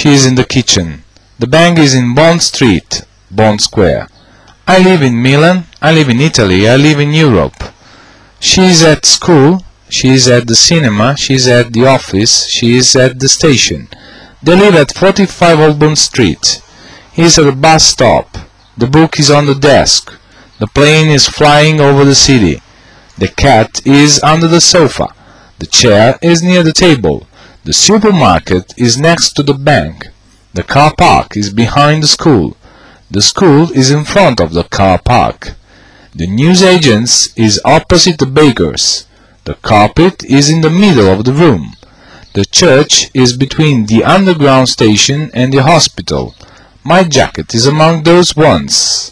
She is in the kitchen. The bank is in Bond Street, Bond Square. I live in Milan. I live in Italy. I live in Europe. She is at school. She is at the cinema. She is at the office. She is at the station. They live at 45 Holborn Street. He is at the bus stop. The book is on the desk. The plane is flying over the city. The cat is under the sofa. The chair is near the table. The supermarket is next to the bank. The car park is behind the school. The school is in front of the car park. The newsagent's is opposite the baker's. The carpet is in the middle of the room. The church is between the underground station and the hospital. My jacket is among those ones.